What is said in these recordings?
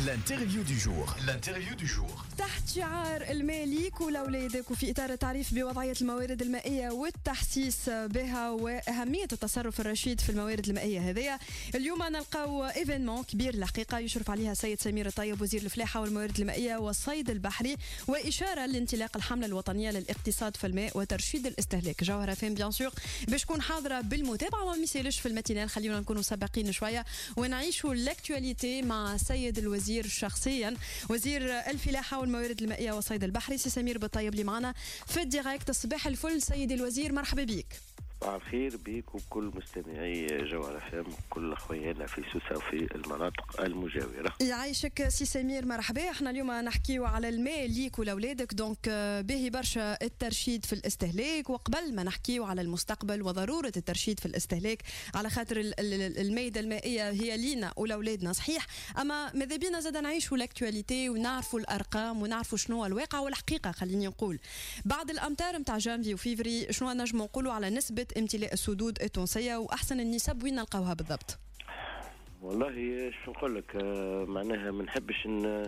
L'interview du jour. L'interview du jour. تحت شعار الماء ليك ولأولادك وفي إطار التعريف بوضعية الموارد المائية والتحسيس بها وأهمية التصرف الرشيد في الموارد المائية هذه، اليوم نلقاو إيفينمون كبير الحقيقة يشرف عليها السيد سمير الطيب وزير الفلاحة والموارد المائية والصيد البحري، وإشارة لانطلاق الحملة الوطنية للاقتصاد في الماء وترشيد الاستهلاك. جوهرة فين بيان سور باش تكون حاضرة بالمتابعة وما يسالش في الماتينال، خلينا نكونوا سابقين شوية ونعيشوا الاكtualité مع السيد الوزير شخصيا، وزير الفلاحة والموارد المائية والصيد البحري سي سمير بالطيب اللي معنا في الديريكت. صباح الفل سيدي الوزير، مرحبا بك. صباح الخير بك وكل مستمعي جوهرة فام وكل اخويانا في سوسة وفي المناطق المجاورة. يعيشك سي سمير، مرحبا. احنا اليوم نحكيو على الماء ليك ولاولادك، دونك باهي برشا الترشيد في الاستهلاك، وقبل ما نحكيو على المستقبل وضرورة الترشيد في الاستهلاك على خاطر الميدة المائية هي لينا ولاولادنا صحيح، اما ماذا بينا زاد نعيشوا الاكtualité ونعرفوا الارقام ونعرفوا شنو الواقع والحقيقة. خليني نقول بعد الامطار نتاع جانفي وفيفري شنو نجموا نقولوا على نسبة امتلاء السدود التونسية واحسن النسب وين نلقاوها بالضبط؟ والله شو نقول لك، معناها ما نحبش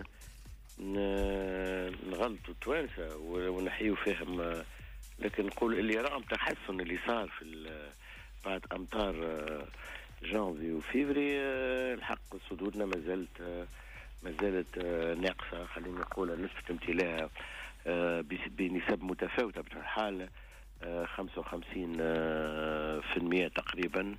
نغلطوا التوانسه ونحيوا فيهم، لكن نقول اللي راهم تحسن اللي صار في بعد امطار جانفي وفيفري. الحق سدودنا ما زالت ناقصه، خلينا نقول نسبه امتلاء بنسب متفاوته بطبيعة الحال 55% تقريبا.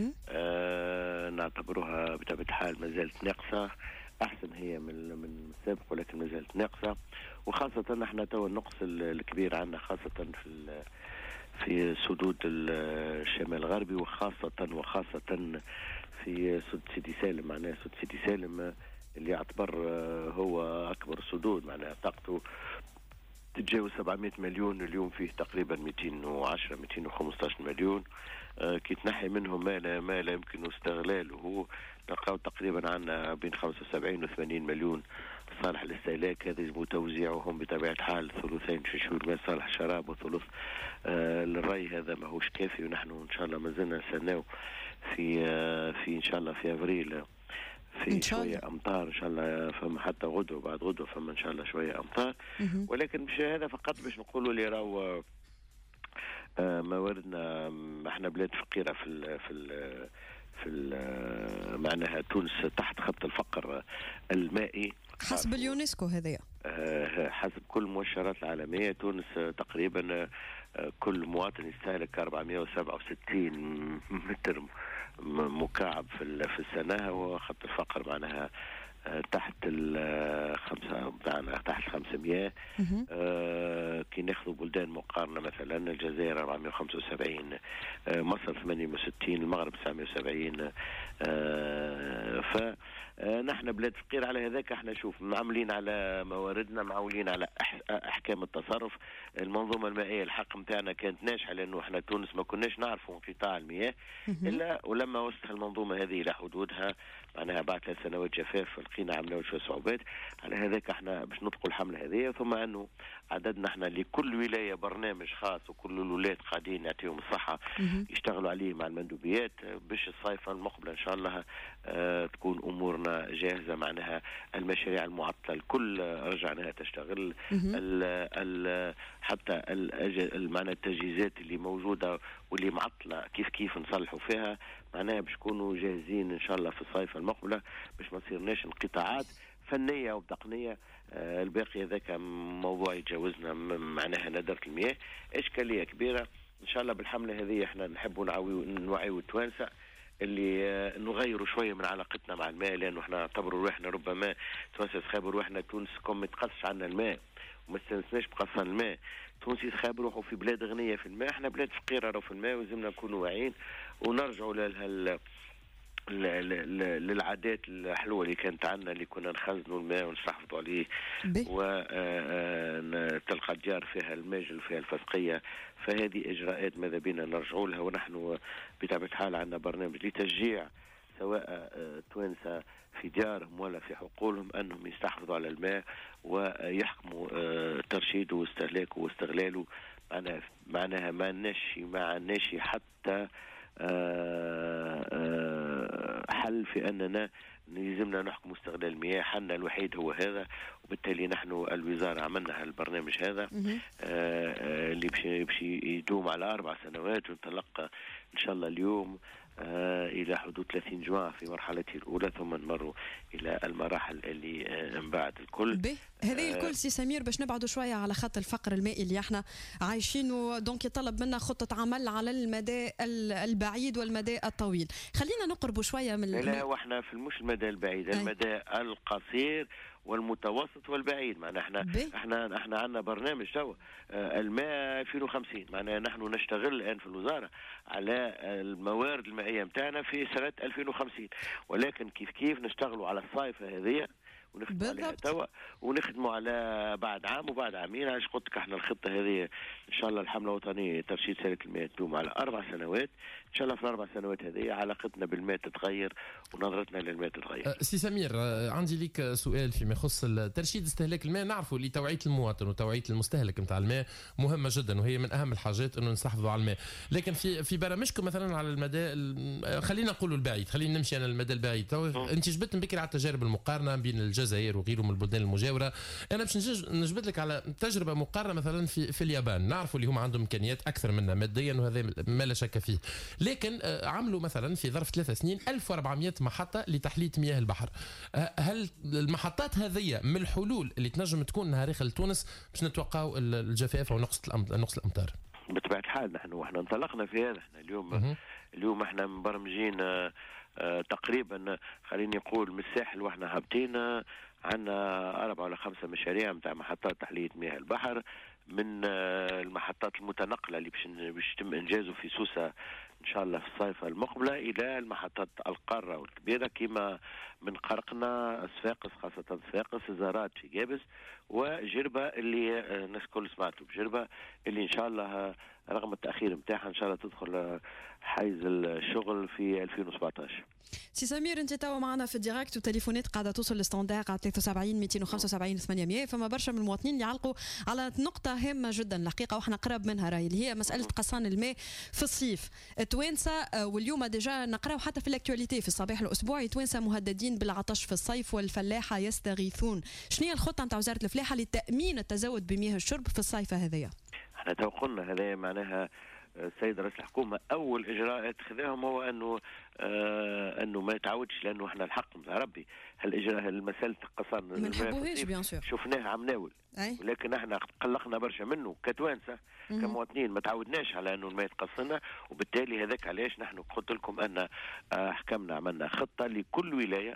نعتبروها بطبيعة الحال ما زالت ناقصة، أحسن هي من السابق ولكن ما زالت ناقصة، وخاصة نحن تو النقص الكبير عندنا خاصة في سدود الشمال الغربي، وخاصة في سد سيدي سالم. معناها سد سيدي سالم اللي يعتبر هو أكبر سدود، معناها طاقته تتجاوز 700 مليون، اليوم فيه تقريبا 215 مليون. كي تنحي منهم ما لا يمكن استغلاله، نلقاو تقريبا عندنا بين 75 و 80 مليون صالح للاستهلاك. هذا يجب توزيعهم بطبيعة الحال ثلثين في شهور ما صالح الشراب وثلث للري. هذا ما هوش كافي، ونحن ان شاء الله ما زلنا نستناو في ان شاء الله في ابريل في شوية أمطار إن شاء الله، فما حتى غدوة بعد غدوة فما إن شاء الله شوية أمطار. ولكن مش هذا فقط باش نقولوا اللي راهو مواردنا. احنا بلاد فقيرة في معناها تونس تحت خط الفقر المائي حسب اليونسكو. هذايا حسب كل المؤشرات العالمية تونس تقريبا كل مواطن يستهلك 467 متر مكعب في السنة، وخط الفقر معناها تحت الخمسة بتاعنا، تحت 500. كي ناخذوا بلدان مقارنة مثلا الجزائر 475، مصر 68، المغرب 970. فنحن بلاد فقير. على هذاك احنا شوف معاملين على مواردنا، معولين على احكام التصرف. المنظومة المائية الحق متاعنا كانت ناجحة، لانه احنا تونس ما كناش نعرفوا انقطاع المياه الا ولما وصلت المنظومة هذه الى حدودها، معناها بعد 3 سنوات جفاف لقينا عملنا شوية صعوبات. على هذاك احنا باش نطلقوا الحملة هذه، ثم انه عددنا احنا لكل ولاية برنامج خاص، وكل الولايات قاعدين نعطيهم الصحة يشتغلوا عليه مع المندوبيات باش الصيف المقبل ان شاء الله تكون امورنا جاهزة. معناها المشاريع المعطلة الكل رجعناها تشتغل، حتى معناها التجهيزات اللي موجودة واللي معطلة كيف نصلحوا فيها، معناها باش نكونوا جاهزين ان شاء الله في الصيف المقبلة باش ما تصيرناش انقطاعات فنية وتقنية. الباقي ذاك موضوع يتجاوزنا، معناها ندرة المياه إشكالية كبيرة. إن شاء الله بالحملة هذه احنا نحبوا نوعيوا التوانسة اللي نغيروا شوية من علاقتنا مع الماء، لأنه احنا نعتبروا روحنا ربما تونس تخابر روحنا تونس كم متقصش عنا الماء وما استنسناش بقصة الماء. تونس يتخابر روحوا في بلاد غنية في الماء، احنا بلاد فقيرة رو في الماء، ولازمنا نكونوا واعيين ونرجعوا للعادات الحلوة اللي كانت عندنا، اللي كنا نخزنوا الماء ونحافظوا عليه، وتلقى الديار فيها الماجل فيها الفسقية. فهذه إجراءات ماذا بينا نرجعوا لها، ونحن بطبيعة الحال عندنا برنامج لتشجيع سواء توانسة في ديارهم ولا في حقولهم أنهم يستحفظوا على الماء ويحكموا ترشيده واستهلاكه واستغلاله. معناها ما نشي حتى حل في أننا يلزمنا نحكم استغلال المياه. حلنا الوحيد هو هذا، وبالتالي نحن الوزارة عملنا البرنامج هذا اللي باش يدوم على 4 سنوات، ونتلقى إن شاء الله اليوم إلى حدود 30 جوع في مرحلته الأولى، ثم نمروا إلى المراحل اللي من بعد الكل. هذه الكل سي سمير باش نبعدوا شوية على خط الفقر المائي اللي احنا عايشينه، دونك يطلب منا خطة عمل على المدى البعيد والمدى الطويل. خلينا نقربوا شوية من لا واحنا في مش المدى البعيد، المدى القصير والمتوسط والبعيد. معنا احنا عندنا برنامج توا الماء 2050. معناها نحن نشتغل الان في الوزاره على الموارد المائيه نتاعنا في سنه 2050، ولكن كيف نشتغلوا على الصيفه هذه ونخدموا عليها توا، ونخدموا على بعد عام وبعد عامين. علاش قلت لك احنا الخطه هذه ان شاء الله الحمله الوطنيه ترشيد سله الماء تدوم على 4 سنوات. ان شاء الله في ال4 سنوات هذه علاقتنا بالماء تتغير ونظرتنا للماء تتغير. سي سمير، عندي لك سؤال فيما يخص ترشيد استهلاك الماء. نعرفوا لتوعيه المواطن وتوعيه المستهلك نتاع الماء مهمه جدا، وهي من اهم الحاجات انه نستحفظوا على الماء. لكن في برامجكم مثلا على المدى خلينا نقولوا البعيد، خلينا نمشي انا المدى البعيد. انت جبت بكري على التجارب المقارنه بين الجزائر وغيره من البلدان المجاوره. انا باش نجبد لك على تجربه مقارنه مثلا في اليابان. نعرفوا اللي هم عندهم امكانيات اكثر منا ماديا، وهذا ما لا شك فيه. لكن عملوا مثلا في ظرف 3 سنين 1400 محطه لتحليه مياه البحر. هل المحطات هذه من الحلول اللي تنجم تكون انها داخل تونس باش نتوقعوا الجفاف او نقص الامطار؟ بطبيعه الحال احنا انطلقنا في هذا. احنا اليوم احنا مبرمجين تقريبا، خليني نقول من الساحل واحنا هابطين عندنا 4 ولا 5 مشاريع نتاع محطات تحليه مياه البحر، من المحطات المتنقله اللي باش يتم انجازه في سوسه ان شاء الله في الصيف المقبله، الى المحطات القاره والكبيره كما من قرقنا، صفاقس، خاصه صفاقس، زارات في جابس، وجربه اللي الناس كل سمعتوا بجربه اللي ان شاء الله رغم التاخير نتاعها ان شاء الله تدخل حيز الشغل في 2017. سي سمير، انت توا معنا في الديريكت وتليفونات قاعده توصل للستاندار على 73 275 800. فما برشا من المواطنين اللي يعلقوا على نقطه هامه جدا الحقيقه، واحنا قرب منها راهي، اللي هي مساله قصان الماء في الصيف. التوانسه واليوم ديجا نقراو حتى في الاكtualité في الصباح الاسبوعي، التوانسه مهددين بالعطش في الصيف والفلاحه يستغيثون. شنو هي الخطه نتاع وزاره الفلاحه لتامين التزود بمياه الشرب في الصيف هذايا؟ احنا تو قلنا هذا معناها السيد رئيس الحكومه اول اجراء اتخذهم هو انه ما يتعودش، لانه احنا الحق نتاع ربي هالاجراء المساله قصان ما نحبوهاش بيان سور، شفناه عم ناول، ولكن احنا قلقنا برشا منه كتوانسه كمواطنين، ما تعودناش على انه الماء يتقصنا، وبالتالي هذاك علاش نحن قلت لكم ان حكمنا عملنا خطه لكل ولايه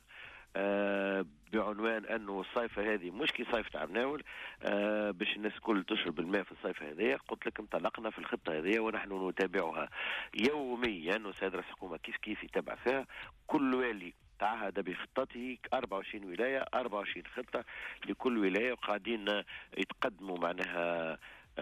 بعنوان انه الصيفه هذه مش كي صيف تاع مناول باش الناس الكل تشرب الماء في الصيفه هذه. قلت لك انطلقنا في الخطه هذه ونحن نتابعها يوميا، وسيد رئيس الحكومه كيف يتابع فيها. كل والي تعهد بخطته 24 ولايه 24 خطه لكل ولايه، وقاعدين يتقدموا معناها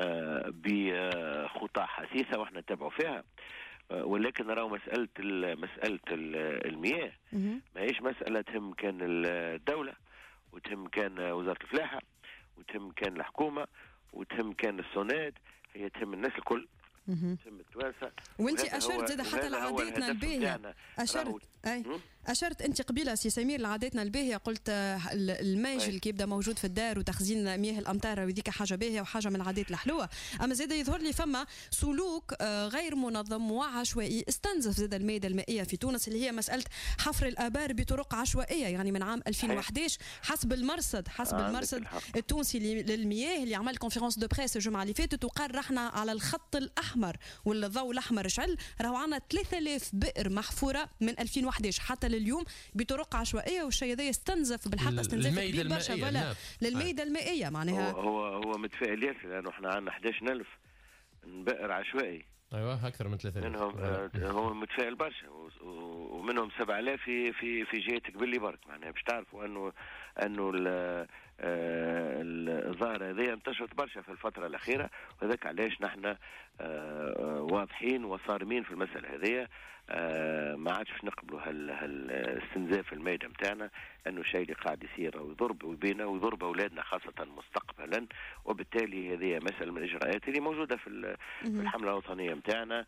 بخطى حثيثه واحنا نتابعوا فيها. ولكن نراو مسألة المياه ما هيش مسألة تهم كان الدولة وتهم كان وزارة الفلاحة وتهم كان الحكومة وتهم كان السوناد، هي تهم الناس الكل، تهم التوانسة. وانت اشرت زاد حتى لعاداتنا الباهية، اشرت انت قبيله سي سمير لعاداتنا الباهيه، قلت الماج اللي كيبدا موجود في الدار وتخزين مياه الامطار وذيك حاجه باهيه وحاجه من العادات الحلوه. اما زاد يظهر لي فما سلوك غير منظم وعشوائي استنزف زاد المياه المائيه في تونس، اللي هي مساله حفر الابار بطرق عشوائيه. يعني من عام 2011 حسب المرصد التونسي للمياه اللي عمل كونفيرونس دو بريس الجمعه اللي فاتت، وقال رحنا على الخط الاحمر والضوء الاحمر شعل، راهو عندنا 3000 بئر محفوره من 2011 حتى لليوم بطرق عشوائيه، والشيء هذا يستنزف بالحق استنزاف كبير برشا للميدة المائيه. معناها هو متفائل ياسر، لانه احنا عندنا 11000 بئر عشوائي. ايوه اكثر من 3000 منهم هو متفائل برشا، ومنهم 7000 في جهه قبلي برك. معناها باش تعرفوا انه الظاهرة هذه انتشرت برشا في الفترة الأخيرة، وذاك علاش نحن واضحين وصارمين في المسألة هذه. ما عادش نقبلوا هالاستنزاف الميدة متاعنا، انه الشيء اللي قاعد يصير ويضرب ويبينا ويضرب اولادنا خاصة مستقبلا، وبالتالي هذه مسألة من الاجراءات اللي موجودة في الحملة الوطنية متاعنا.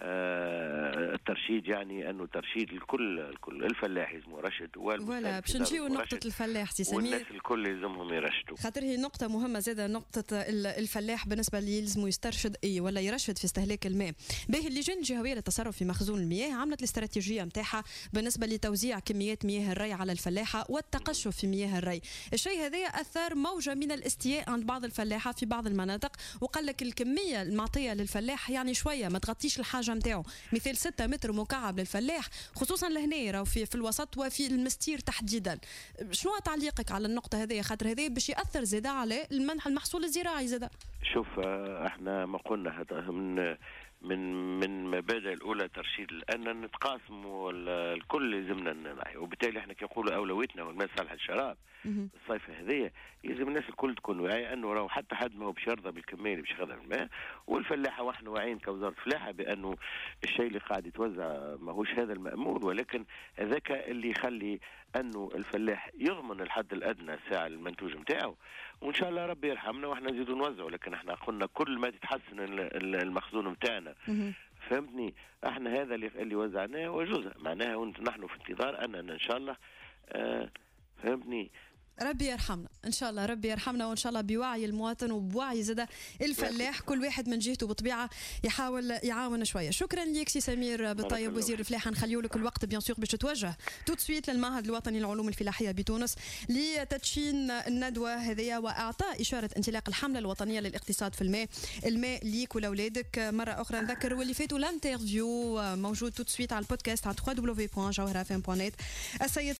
الترشيد يعني انه ترشيد الكل الفلاح يلزموا يرشد، ولا باش نجيو نقطة الفلاح سي سمير، والناس الكل يلزمهم يرشدوا، خاطر هي نقطة مهمة زادة، نقطة الفلاح بالنسبة اللي يلزموا يسترشد ولا يرشد في استهلاك الماء. باهي اللجان الجهوية للتصرف في مخزون المياه عملت الاستراتيجية متاعها بالنسبة لتوزيع كميات مياه الري على الفلاحة والتقشف في مياه الري. الشيء هذا أثار موجة من الاستياء عند بعض الفلاحة في بعض المناطق، وقال لك الكمية المعطية للفلاح يعني شوية ما تغطيش الحاجة متاعه، مثال 6 متر مكعب للفلاح، خصوصا لهنا راهو في الوسط وفي المستير تحديدا. شنو تعليقك على النقطة هذه؟ خاطر هذا باش يأثر زاده على المحصول الزراعي زاده. شوف احنا ما قلنا هذا من مبادئ الاولى ترشيد ان نتقاسموا الكل يلزمنا نعي، وبالتالي احنا كنقولوا اولويتنا والماء صالح للشراب الصيف هذية، يلزم الناس الكل تكون واعيه انه راهو حتى حد ما هو باش يرضى بالكميه اللي باش ياخذها من الماء، والفلاحه واحنا واعيين كوزاره فلاحه بانه الشيء اللي قاعد يتوزع ماهوش هذا المامول، ولكن هذاك اللي يخلي انه الفلاح يضمن الحد الادنى ساعه المنتوج نتاعو، وان شاء الله ربي يرحمنا واحنا نزيدوا نوزعوا. لكن احنا قلنا كل ما تتحسن المخزون نتاعنا، فهمتني، احنا هذا اللي وزعناه وجزء معناها، ونحن في انتظار اننا ان شاء الله فهمتني ربي يرحمنا ان شاء الله، ربي يرحمنا، وان شاء الله بوعي المواطن وبوعي زاده الفلاح كل واحد من جهته بالطبيعه يحاول يعاون شويه. شكرا لك سي سمير بالطيب وزير الفلاحه، نخليو لك الوقت بيان سور باش تتوجه توت سويت للمعهد الوطني للعلوم الفلاحيه بتونس لتدشين الندوه هذه واعطاء اشاره انطلاق الحمله الوطنيه للاقتصاد في الماء ليك ولاولادك. مره اخرى نذكر واللي فاتوا الانترفيو موجود توت سويت على البودكاست على www.jawharafm.net. السيد